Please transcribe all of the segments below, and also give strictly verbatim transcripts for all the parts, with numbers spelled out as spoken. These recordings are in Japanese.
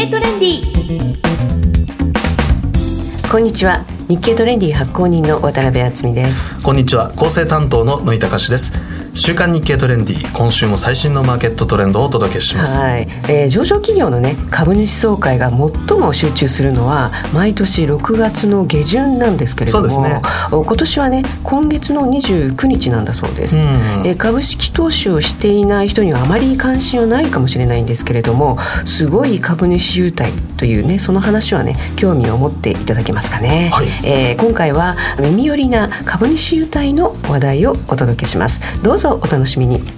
トレンディ。 こんにちは、日経トレンディ発行人の渡辺敦美です。 こんにちは、構成担当の野井隆です。週刊日経トレンディ、今週も最新のマーケットトレンドをお届けします。 はい、えー、上場企業の、ね、株主総会が最も集中するのは毎年ろくがつの下旬なんですけれども、 そうですね、 今年はね今月のにじゅうくにちなんだそうです。うん、えー、株式投資をしていない人にはあまり関心はないかもしれないんですけれども、すごい株主優待というねその話はね興味を持っていただけますかね。はい、えー、今回は耳寄りな株主優待の話題をお届けします。どうぞお楽しみに。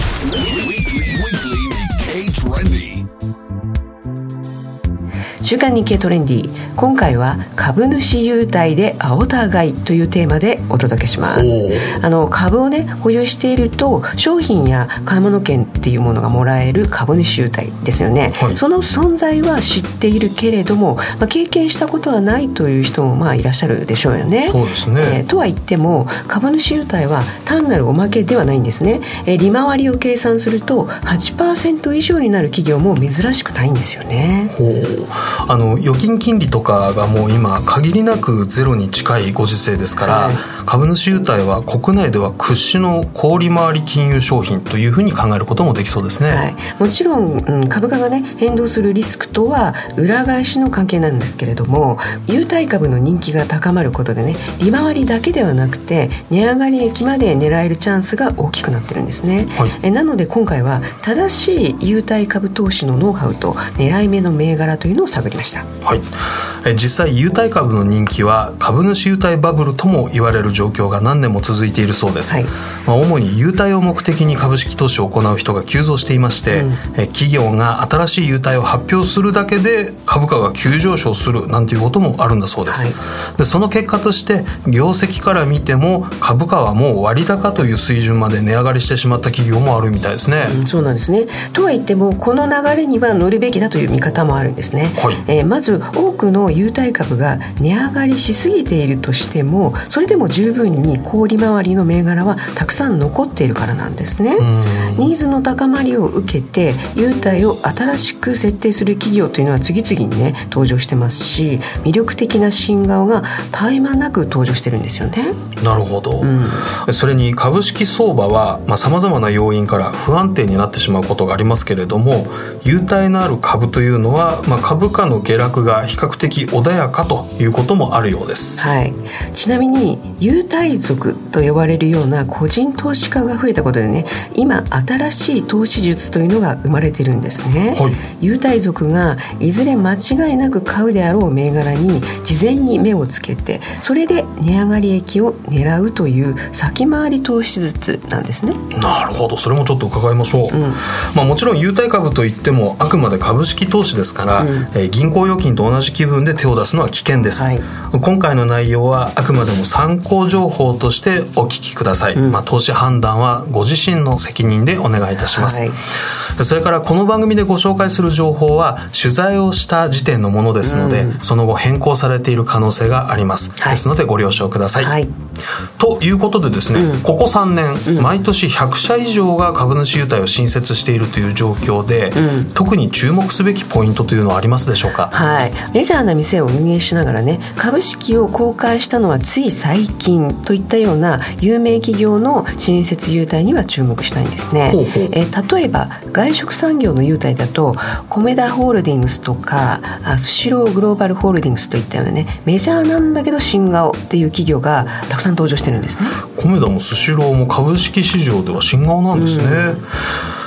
週刊日経トレンディ、今回は株主優待で青田買いというテーマでお届けします。あの株をね保有していると商品や買い物券っていうものがもらえる株主優待ですよね。はい、その存在は知っているけれども、まあ、経験したことはないという人もまあいらっしゃるでしょうよね。 そうですね。 えー、とは言っても株主優待は単なるおまけではないんですね。えー、利回りを計算すると はちパーセント 以上になる企業も珍しくないんですよね。 ほう、あの預金金利とかがもう今限りなくゼロに近いご時世ですから、はい、株主優待は国内では屈指の高利回り金融商品というふうに考えることもできそうですね。 はい、もちろん、うん、株価がね変動するリスクとは裏返しの関係なんですけれども、優待株の人気が高まることでね利回りだけではなくて値上がり益まで狙えるチャンスが大きくなってるんですね。はい、えなので今回は正しい優待株投資のノウハウと狙い目の銘柄というのを探りました。 はい、え実際優待株の人気は株主優待バブルとも言われる状況が何年も続いているそうです。はい、まあ、主に優待を目的に株式投資を行う人が急増していまして、うん、え企業が新しい優待を発表するだけで株価が急上昇するなんていうこともあるんだそうです。はい、でその結果として業績から見ても株価はもう割高という水準まで値上がりしてしまった企業もあるみたいですね。 うん、そうなんですね。とは言ってもこの流れには乗るべきだという見方もあるんですね。はい、えー、まず多くの優待株が値上がりしすぎているとしてもそれでも十分に高利回りの銘柄はたくさん残っているからなんですね。ニーズの高まりを受けて優待を新しく設定する企業というのは次々にね登場してますし、魅力的な新顔が絶え間なく登場してるんですよね。 なるほど。うん、それに株式相場はさまざ、まな要因から不安定になってしまうことがありますけれども、優待のある株というのは、まあ、株価の下落が比較的穏やかということもあるようです。 はい、ちなみに優待族と呼ばれるような個人投資家が増えたことでね今新しい投資術というのが生まれてるんですね。はい、優待族がいずれ間違いなく買うであろう銘柄に事前に目をつけてそれで値上がり益を狙うという先回り投資術なんですね。 なるほど、それもちょっと伺いましょう。うん、まあ、もちろん優待株といってもあくまで株式投資ですから、うん、えー、銀行預金と同じ気分で手を出すのは危険です。はい、今回の内容はあくまでも参考情報としてお聞きください。うん、まあ、投資判断はご自身の責任でお願いいたします。はい、それからこの番組でご紹介する情報は取材をした時点のものですので、うん、その後変更されている可能性があります。はい、ですのでご了承ください。はい、ということでですね、うん、ここさんねん、うん、毎年ひゃくしゃ以上が株主優待を新設しているという状況で、うん、特に注目すべきポイントというのはありますでしょうか。 はい、メジャーな店を運営しながらね株式を公開したのはつい最近といったような有名企業の新設優待には注目したいんですね。ほうほう、え例えば外食産業の優待だとコメダホールディングスとかスシローグローバルホールディングスといったようなねメジャーなんだけど新顔っていう企業がたくさん登場してるんですね。 コメダもスシローも株式市場では新顔なんですね。うん、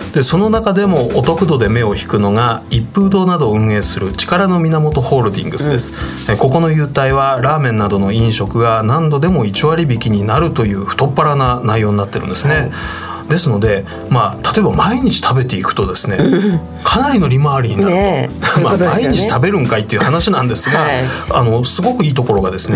でその中でもお得度で目を引くのが一風堂などを運営する力の源ホールディングスです。うん、ここの優待はラーメンなどの飲食が何度でもいち割引になるという太っ腹な内容になってるんですね。はい、ですので、まあ、例えば毎日食べていくとですね、うん、かなりの利回りになると、ねまあ、毎日食べるんかいっていう話なんですが、はい、あのすごくいいところがですね、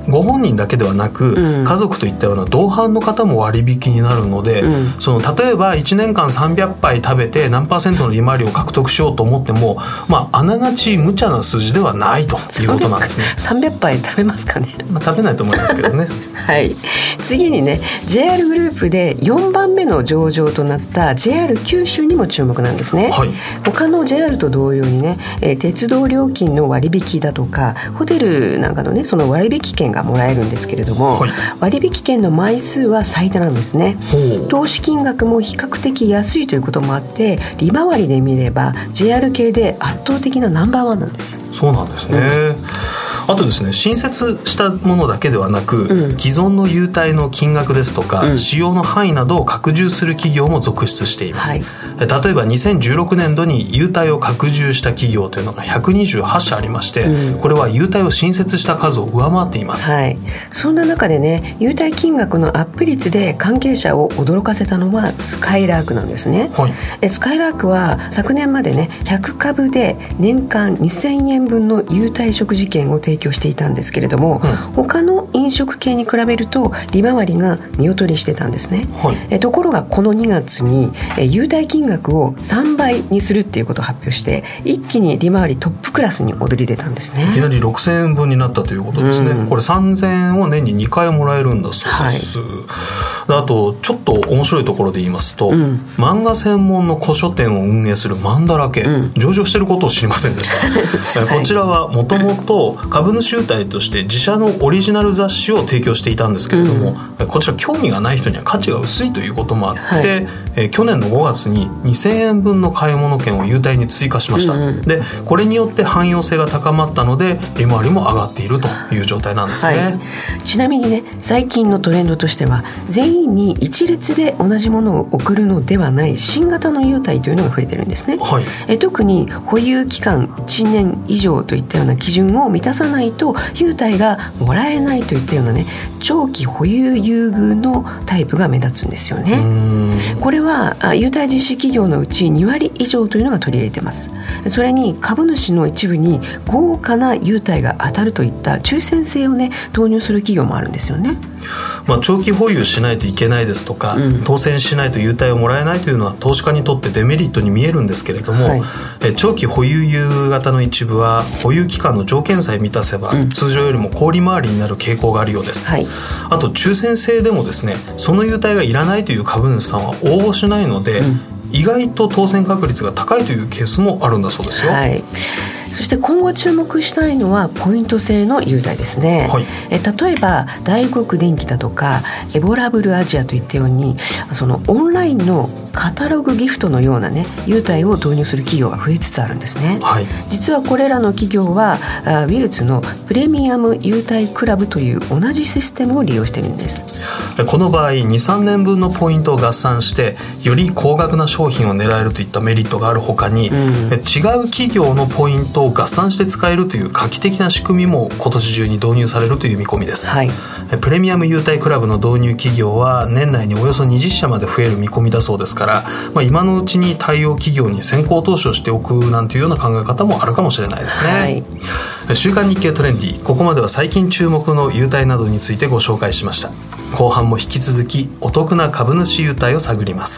ご本人だけではなく、うん、家族といったような同伴の方も割引になるので、うん、その例えばいちねんかんさんびゃくぱい食べて何パーセントの利回りを獲得しようと思っても、まあ、あながち無茶な数字ではないということなんですね。 さんびゃくぱい食べますかね。 まあ、食べないと思いますけどねはい、次にね ジェイアール グループでよんばんめの上場となった ジェイアール 九州にも注目なんですね、はい、他の ジェイアール と同様にね、えー、鉄道料金の割引だとかホテルなんかのねその割引券がもらえるんですけれども、はい、割引券の枚数は最多なんですね。投資金額も比較的安いということもあって利回りで見れば ジェイアール 系で圧倒的なナンバーワンなんです。 そうなんですね、うんあとですね新設したものだけではなく、うん、既存の優待の金額ですとか、うん、使用の範囲などを拡充する企業も続出しています、はい、例えばにせんじゅうろくねんどに優待を拡充した企業というのがひゃくにじゅうはっしゃありまして、うん、これは優待を新設した数を上回っています、 はい、そんな中でね優待金額のアップ率で関係者を驚かせたのはスカイラークなんですね、はい、えスカイラークは昨年までねひゃくかぶで年間にせんえんぶんの優待食事券を提供していたんですけれども、うん、他の飲食系に比べると利回りが見劣りしてたんですね、はい、えところがこのにがつにえ優待金額をさんばいにするっていうことを発表して一気に利回りトップクラスに躍り出たんですね。 いきなりろくせんえんぶんになったということですね、うん、これさんぜんえんを年ににかいもらえるんだそうです、はい、あとちょっと面白いところで言いますと、うん、漫画専門の古書店を運営するマンダラケ、うん、上場していることを知りませんでしたこちらはもともと株主優待として自社のオリジナル雑誌を提供していたんですけれども、うん、こちら興味がない人には価値が薄いということもあって、はい、え去年のごがつににせんえんぶんの買い物券を優待に追加しました、うんうん、でこれによって汎用性が高まったので利回りも上がっているという状態なんですね、はい、 ちなみにね最近のトレンドとしては全員に一律で同じものを送るのではない新型の優待というのが増えてるんですね、はい、え特に保有期間いちねん以上といったような基準を満たさないと優待がもらえないといったようなね長期保有優遇のタイプが目立つんですよね。うーんこれは優待実施企業のうちにわり以上というのが取り入れています。それに株主の一部に豪華な優待が当たるといった抽選制をね導入する企業もあるんですよね。 まあ、長期保有しないといけないですとか、うん、当選しないと優待をもらえないというのは投資家にとってデメリットに見えるんですけれども、はい、え長期保有優遇型の一部は保有期間の条件さえ満たせば、うん、通常よりも高利回りになる傾向があるようです、はい、あと抽選制でもですねその優待がいらないという株主さんは応募しないので、うん、意外と当選確率が高いというケースもあるんだそうですよ、はい。 そして今後注目したいのはポイント制の優待ですね、はい、え例えば大国電機だとかエボラブルアジアといったようにそのオンラインのカタログギフトのようなね優待を導入する企業が増えつつあるんですね、はい、実はこれらの企業はウィルツのプレミアム優待クラブという同じシステムを利用しているんです。 この場合 にさんねんぶんのポイントを合算してより高額な商品を狙えるといったメリットがあるほかに、うん、違う企業のポイントを合算して使えるという画期的な仕組みも今年中に導入されるという見込みです、はい、プレミアム優待クラブの導入企業は年内におよそにじゅっしゃまで増える見込みだそうですから、まあ、今のうちに対応企業に先行投資をしておくなんていうような考え方もあるかもしれないですね、はい、週刊日経トレンディ、ここまでは最近注目の優待などについてご紹介しました。後半も引き続きお得な株主優待を探ります。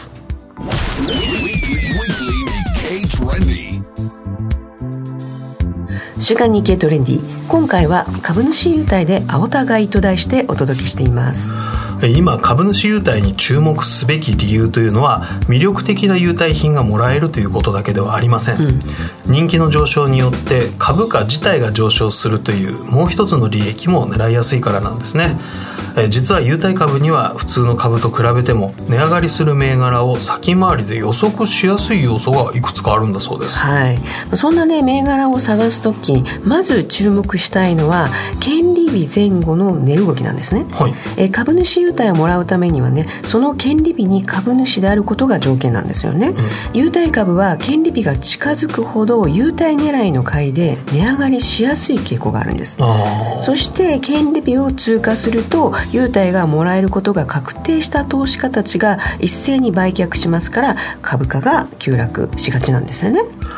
週刊日経トレンディ、今回は株主優待で青田買いと題してお届けしています。 今株主優待に注目すべき理由というのは魅力的な優待品がもらえるということだけではありません、うん、人気の上昇によって株価自体が上昇するというもう一つの利益も狙いやすいからなんですね。え実は優待株には普通の株と比べても値上がりする銘柄を先回りで予測しやすい要素がいくつかあるんだそうです、 はい、そんなね銘柄を探すときまず注目したいのは権利日前後の値動きなんですね、はい、え株主優待をもらうためにはねその権利日に株主であることが条件なんですよね、うん、優待株は権利日が近づくほど優待狙いの買いで値上がりしやすい傾向があるんです。そして権利日を通過すると優待がもらえることが確定した投資家たちが一斉に売却しますから株価が急落しがちなんですよね。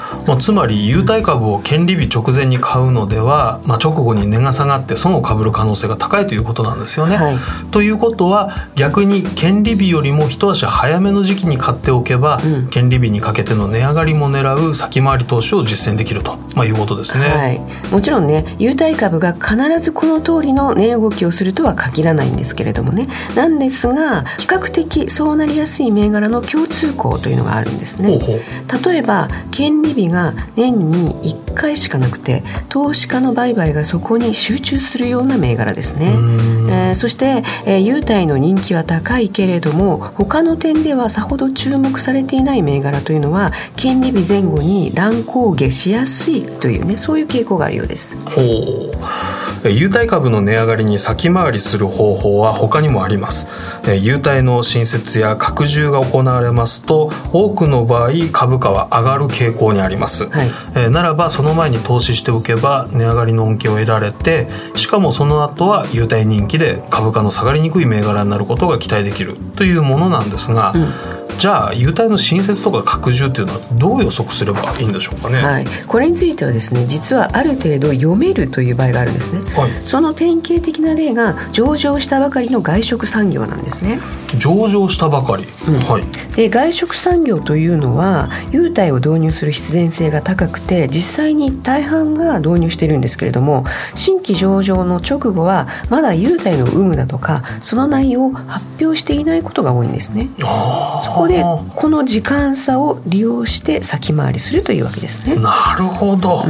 まあ、つまり優待株を権利日直前に買うのでは、まあ、直後に値が下がって損を被る可能性が高いということなんですよね、はい、ということは逆に権利日よりも一足早めの時期に買っておけば、うん、権利日にかけての値上がりも狙う先回り投資を実践できると、まあ、いうことですね、 はい、もちろんね優待株が必ずこの通りの値動きをするとは限らないんですけれどもね、なんですが比較的そうなりやすい銘柄の共通項というのがあるんですね。ほうほう。例えば権利日が年にいっかいしかなくて投資家の売買がそこに集中するような銘柄ですね。えー、そして、えー、優待の人気は高いけれども他の点ではさほど注目されていない銘柄というのは権利日前後に乱高下しやすいというね、そういう傾向があるようです。 ほう。優待株の値上がりに先回りする方法は他にもあります。優待の新設や拡充が行われますと多くの場合株価は上がる傾向にあります、はい、えー、ならばその前に投資しておけば値上がりの恩恵を得られて、しかもその後は優待人気で株価の下がりにくい銘柄になることが期待できるというものなんですが、うん、じゃあ優待の新設とか拡充というのはどう予測すればいいんでしょうかね。 はい、これについてはですね、実はある程度読めるという場合があるんですね、はい、その典型的な例が上場したばかりの外食産業なんですね。 上場したばかり、うん、はい、 で外食産業というのは優待を導入する必然性が高くて実際に大半が導入しているんですけれども、新規上場の直後はまだ優待の有無だとかその内容を発表していないことが多いんですね。あ、そこでこの時間差を利用して先回りするというわけですね。 なるほど、うん、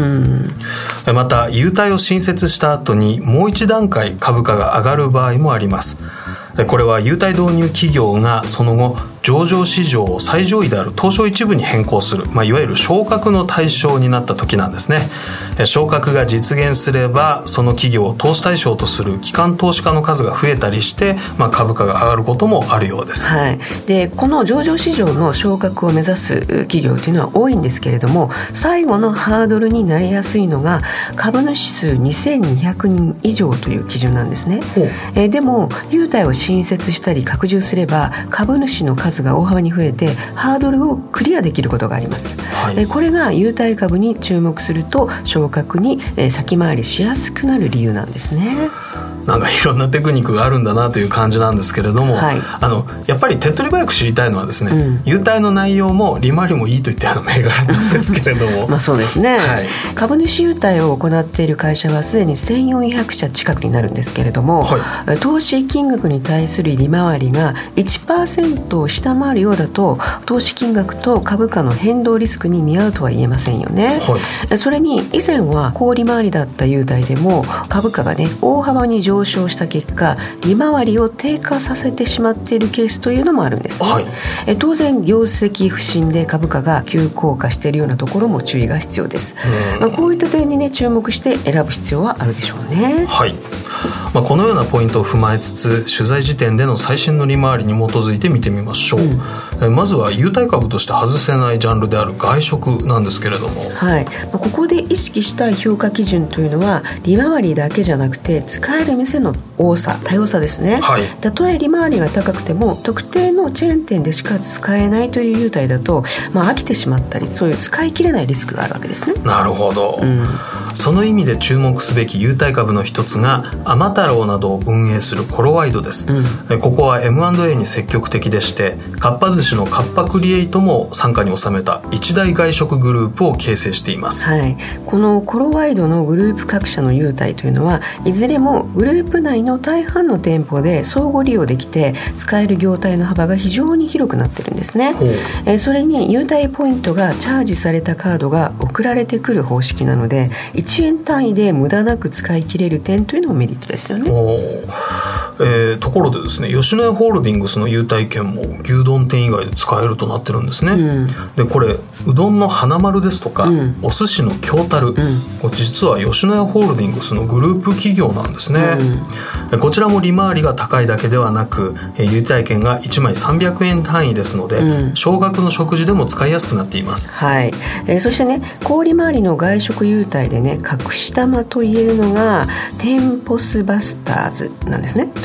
また優待を新設した後にもう一段階株価が上がる場合もあります。これは優待導入企業がその後上場市場を最上位である東証一部に変更する、まあ、いわゆる昇格の対象になった時なんですね。昇格が実現すればその企業を投資対象とする機関投資家の数が増えたりして、まあ、株価が上がることもあるようです、 はい、でこの上場市場の昇格を目指す企業というのは多いんですけれども、最後のハードルになりやすいのが株主数にせんにひゃくにん以上という基準なんですね。えでも優待を新設したり拡充すれば株主の数が大幅に増えてハードルをクリアできることがあります、はい、えこれが優待株に注目すると昇格に先回りしやすくなる理由なんですね。 なんかいろんなテクニックがあるんだなという感じなんですけれども、はい、あのやっぱり手っ取り早く知りたいのはですね、うん、優待の内容も利回りもいいといったような銘柄なんですけれどもまあそうですね、はい、株主優待を行っている会社はすでにせんよんひゃくしゃ近くになるんですけれども、はい、投資金額に対する利回りが いちパーセント を下回るようだと投資金額と株価の変動リスクに見合うとは言えませんよね、はい、それに以前は高利回りだった優待でも株価がね大幅に上昇した結果利回りを低下させてしまっているケースというのもあるんですね、はい、え当然業績不振で株価が急降下しているようなところも注意が必要です、まあ、こういった点にね注目して選ぶ必要はあるでしょうね。 はい、まあ、このようなポイントを踏まえつつ取材時点での最新の利回りに基づいて見てみましょう、うん、まずは優待株として外せないジャンルである外食なんですけれども、 はい、ここで意識したい評価基準というのは利回りだけじゃなくて使える店の多さ多様さですね、はい、たとえ利回りが高くても特定のチェーン店でしか使えないという優待だと、まあ、飽きてしまったりそういう使い切れないリスクがあるわけですね。 なるほど、うん、その意味で注目すべき優待株の一つが甘太郎などを運営するコロワイドです、うん、ここは エムアンドエー に積極的でしてかっぱ寿司のカッパクリエイトも傘下に収めた一大外食グループを形成しています、 はい、このコロワイドのグループ各社の優待というのはいずれもグループ内の大半の店舗で相互利用できて使える業態の幅が非常に広くなってるんですね。えそれに優待ポイントがチャージされたカードが送られてくる方式なのでいちえん単位で無駄なく使い切れる点というのもメリットですよね。 お、えー、ところでですね吉野家ホールディングスの優待券も牛丼店以外で使えるとなってるんですね、うん、でこれうどんの花丸ですとか、うん、お寿司の京樽、うん、これ実は吉野家ホールディングスのグループ企業なんですね、うん、こちらも利回りが高いだけではなく優待券がいちまいさんびゃくえん単位ですので、うん、少額の食事でも使いやすくなっています、 はい、えー、そしてね高利回りの外食優待でね隠し玉と言えるのがテンポスバスターズなんですね。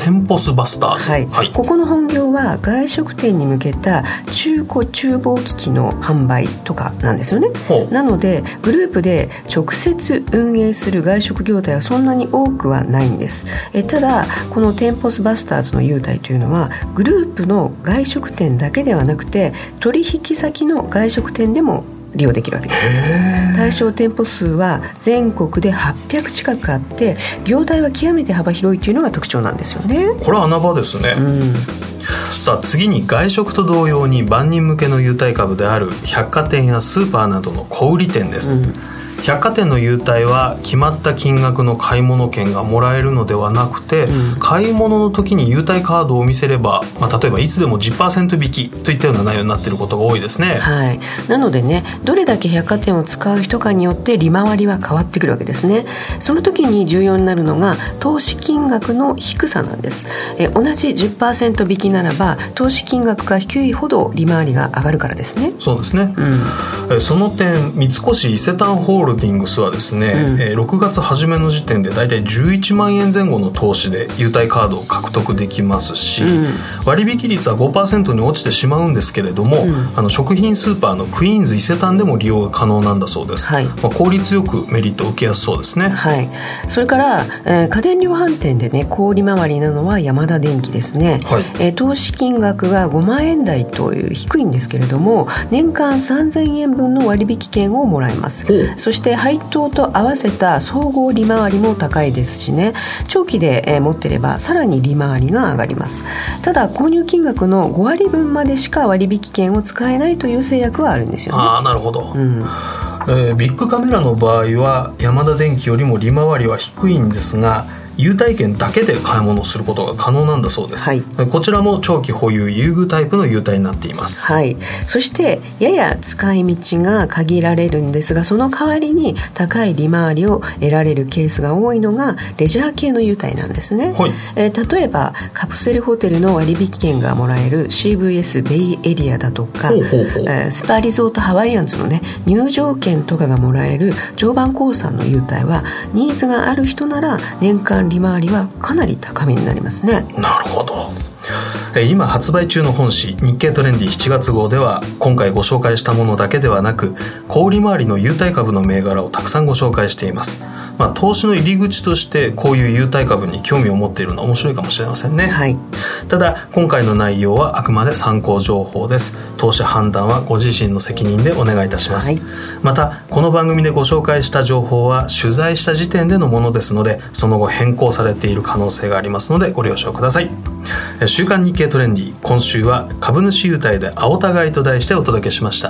テンポスバスターズ、 はいはい、ここの本業は外食店に向けた中古厨房機器の販売とかなんですよね。なのでグループで直接運営する外食業態はそんなに多くはないんです。えただこのテンポスバスターズの優待というのはグループの外食店だけではなくて取引先の外食店でも利用できるわけです。対象店舗数は全国ではっぴゃく近くあって業態は極めて幅広いというのが特徴なんですよね。 これは穴場ですね、うん、さあ次に外食と同様に万人向けの優待株である百貨店やスーパーなどの小売店です、うん、百貨店の優待は決まった金額の買い物券がもらえるのではなくて、うん、買い物の時に優待カードを見せれば、まあ、例えばいつでも じゅっパーセント 引きといったような内容になっていることが多いですね、 はい、なのでねどれだけ百貨店を使う人かによって利回りは変わってくるわけですね。その時に重要になるのが投資金額の低さなんです。え同じ じゅっパーセント 引きならば投資金額が低いほど利回りが上がるからですね。 そうですね、うん、えその点三越伊勢丹ホールディングスはですね、うんえー、ろくがつ初めの時点でだいたいじゅういちまんえん前後の投資で優待カードを獲得できますし、うん、割引率は ごパーセント に落ちてしまうんですけれども、うん、あの食品スーパーのクイーンズ伊勢丹でも利用が可能なんだそうです、はいまあ、効率よくメリットを受けやすそうですね、 はい、それから、えー、家電量販店でね高利回りなのはヤマダ電機ですね、はいえー、投資金額がごまんえん台という低いんですけれども年間さんぜんえんぶんの割引券をもらえます。そして配当と合わせた総合利回りも高いですしね長期で、えー、持ってればさらに利回りが上がります。ただ購入金額のごわりぶんまでしか割引券を使えないという制約はあるんですよね。 ああなるほど、うんえー、ビッグカメラの場合はヤマダ電機よりも利回りは低いんですが優待券だけで買い物をすることが可能なんだそうです、はい、こちらも長期保有優遇タイプの優待になっています、 はい、そしてやや使い道が限られるんですがその代わりに高い利回りを得られるケースが多いのがレジャー系の優待なんですね、はいえー、例えばカプセルホテルの割引券がもらえる シーブイエス ベイエリアだとかほうほうほう、えー、スパリゾートハワイアンズの、ね、入場券とかがもらえる常磐興産の優待はニーズがある人なら年間利回りはかなり高めになりますね。 なるほど。今発売中の本誌日経トレンディしちがつ号では今回ご紹介したものだけではなく高利回りの優待株の銘柄をたくさんご紹介しています、まあ、投資の入り口としてこういう優待株に興味を持っているのは面白いかもしれませんね、はい、ただ今回の内容はあくまで参考情報です。投資判断はご自身の責任でお願いいたします、はい、またこの番組でご紹介した情報は取材した時点でのものですのでその後変更されている可能性がありますのでご了承ください。週刊日経トレンディ今週は株主優待で青田買いと題してお届けしました。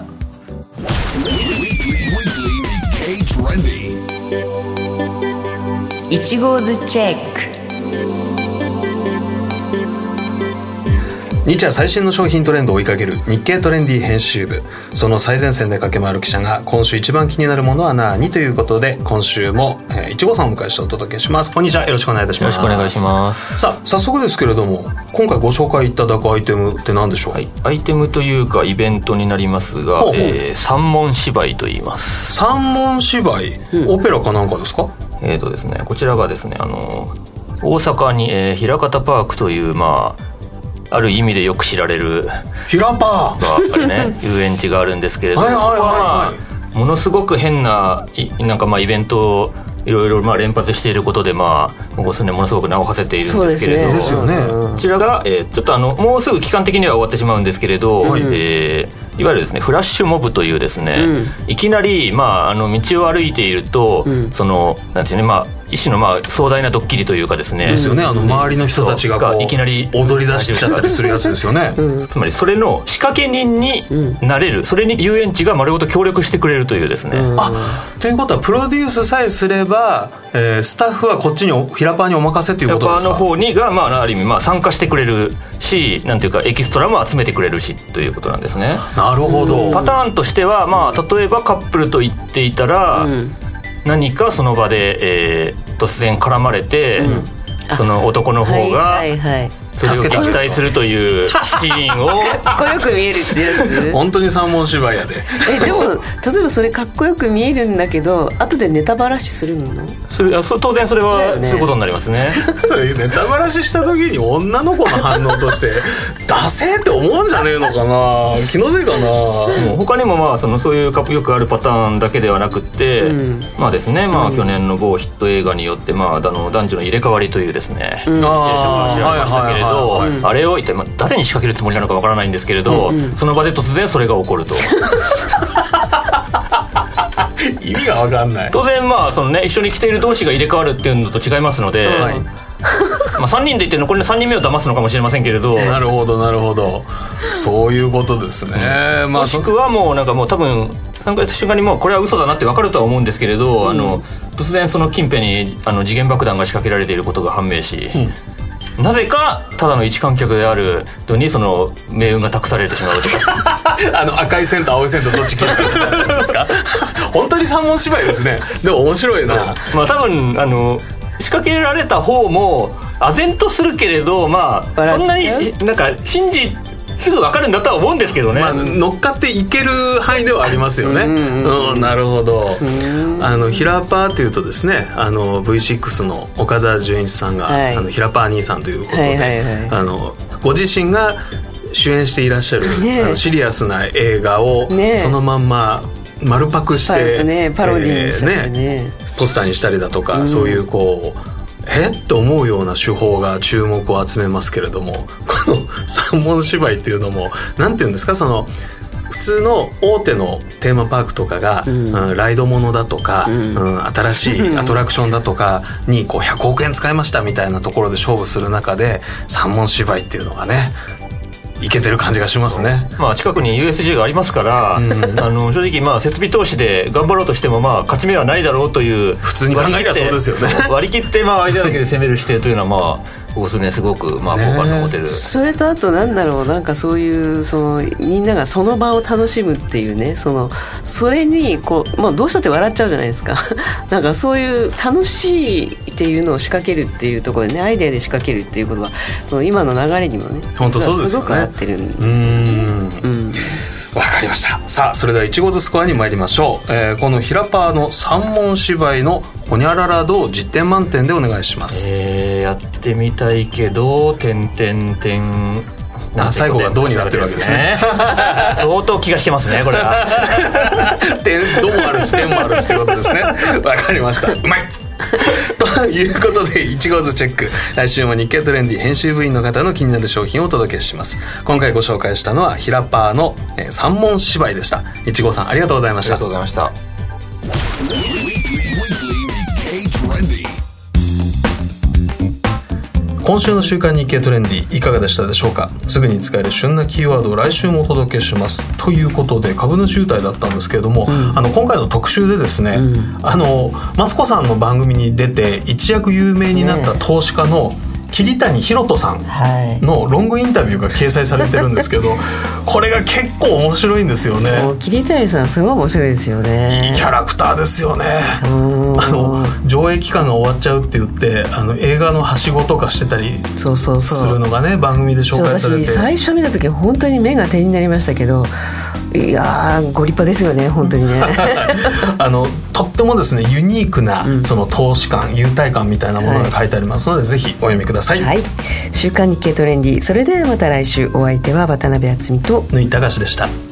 いち号ズチェック。 日夜最新の商品トレンドを追いかける日経トレンディ編集部、その最前線で駆け回る記者が今週一番気になるものは何ということで今週も、えー、いち号さんをお迎えしてお届けします。こんにちは、よろしくお願いいたします。 よろしくお願いします。 さあ早速ですけれども今回ご紹介いただくアイテムって何でしょう。 はい、アイテムというかイベントになりますが、ほうほう、えー、三文芝居と言います。 三文芝居、うん、オペラかなんかですか。 えーとですね、こちらがですねあの大阪に、えー、枚方パークというまあある意味でよく知られるヒラパーあれね遊園地があるんですけれども、はいはいはいはい、ものすごく変ななんかまあイベントをいろいろまあ連発していることでまあここ数年ものすごく名を馳せているんですけれど、 ですよね。 こちらが、えー、ちょっとあのもうすぐ期間的には終わってしまうんですけれど、はいえー、いわゆるですねフラッシュモブというですね、うん、いきなりまああの道を歩いていると、うん、そのなんていうねまあ一種のまあ壮大なドッキリというかですね、 ですよね、あの周りの人たちがこういきなり踊り出しちゃったりするやつですよね、 うん、つまりそれの仕掛け人になれる、うん、それに遊園地が丸ごと協力してくれるというですね、うん、 あということはプロデュースさえすれば、えー、スタッフはこっちにヒラパーにお任せということですか。 ヒラパーの方にが、まあ、ある意味まあ参加してくれるしなんていうかエキストラも集めてくれるしということなんですね。 なるほど。 パターンとしては、まあ、例えばカップルと言っていたら、うん何かその場で、えー、突然絡まれて、うん、その男の方が、はいはいはい、そ助けて期待するというシーンをかっこよく見えるってやつ本当に三文芝居やでえでも例えばそれかっこよく見えるんだけど後でネタばらしするのそれ当然それはそういうことになりますね。 それネタばらしした時に女の子の反応としてダセーって思うんじゃねえのかな気のせいかな。もう他にもまあそのそういうよくあるパターンだけではなくて、うん、まあですね、まあ、去年の某ヒット映画によって、まあ、あの男女の入れ替わりというですね、うん、シチュエーションが知られましたけれど、あれを一体、まあ、誰に仕掛けるつもりなのかわからないんですけれど、うんうん、その場で突然それが起こると意味が分かんない。 当然まあその、ね、一緒に来ている同士が入れ替わるっていうのと違いますので、はい、まあさんにんでいて残りのさんにんめを騙すのかもしれませんけれどなるほどなるほどそういうことですね、 うんまあ、もしくはもうなんかもう多分参加した瞬間にもうこれは嘘だなって分かるとは思うんですけれど、うん、あの突然その近辺にあの時限爆弾が仕掛けられていることが判明し、うん、なぜかただの一観客である人にその命運が託されてしまうとかあの赤い線と青い線とどっち切るかみたいなやつですか本当に三文芝居ですね。でも面白いな、 まあ、多分あの仕掛けられた方も唖然とするけれど、まあ、そんなになんか信じすぐ分かるんだとは思うんですけどね、 まあ、乗っかっていける範囲ではありますよね。うん、うん、なるほど。あのヒラパーっていうとですねあの ブイシックス の岡田准一さんが、はい、あのヒラパー兄さんということで、はいはいはい、あのご自身が主演していらっしゃる、ね、あのシリアスな映画を、ね、そのまんま丸パクして、 ね、パロディーにしたりね、 えー、ねポスターにしたりだとか、うん、そういうこうえっと思うような手法が注目を集めますけれども、この三文芝居っていうのもなんていうんですか、その普通の大手のテーマパークとかが、うんうん、ライドものだとか、うんうん、新しいアトラクションだとかにこうひゃくおくえん使いましたみたいなところで勝負する中で三文芝居っていうのがねいけてる感じがしますね。 まあ、近くに ユーエスジー がありますから、うん、あの正直まあ設備投資で頑張ろうとしてもまあ勝ち目はないだろうという普通に考えりゃそうですよね。 割り切ってまあアイデアだけで攻める姿勢というのはまあここ数年すごくまあ効果の持てる、ね、 それとあとなんだろうなんかそういうそのみんながその場を楽しむっていうねそのそれにこう、まあ、どうしたって笑っちゃうじゃないですかなんかそういう楽しいっていうのを仕掛けるっていうところでねアイデアで仕掛けるっていうことはその今の流れにもね本当そうですよね、 すごく合ってるんですよね。うんうんわかりました。さあそれではいちごずスコアに参りましょう、えー、このヒラパーの三文芝居のホニャララ度をじってん満点でお願いします。 えー、やってみたいけど点点点あ最後がどうになってるわけですね相当気が引けますねこれは点どもあるし点もあるしということですね。わかりました。うまいということでいちごずチェック、来週も日経トレンディ編集部員の方の気になる商品をお届けします。今回ご紹介したのはヒラパーの、えー、三文芝居でした。いちごさんありがとうございました。 ありがとうございました。 今週の週刊日経トレンディいかがでしたでしょうか。すぐに使える旬なキーワードを来週もお届けしますということで株主優待だったんですけれども、うん、あの今回の特集でですね、うん、あのマツコさんの番組に出て一躍有名になった投資家の桐谷博人さんのロングインタビューが掲載されてるんですけど、はい、これが結構面白いんですよね。 桐谷さんすごい面白いですよね。 いいキャラクターですよね。あの上映期間が終わっちゃうって言ってあの映画のはしごとかしてたりするのがね番組で紹介されて、 私最初見た時本当に目が点になりましたけど、いやーご立派ですよね本当にねあのとってもですねユニークな、うん、その投資感優待感みたいなものが書いてありますので、はい、ぜひお読みください。 はい、週刊日経トレンディ、それではまた来週。お相手は渡辺敦美と縫井隆でした。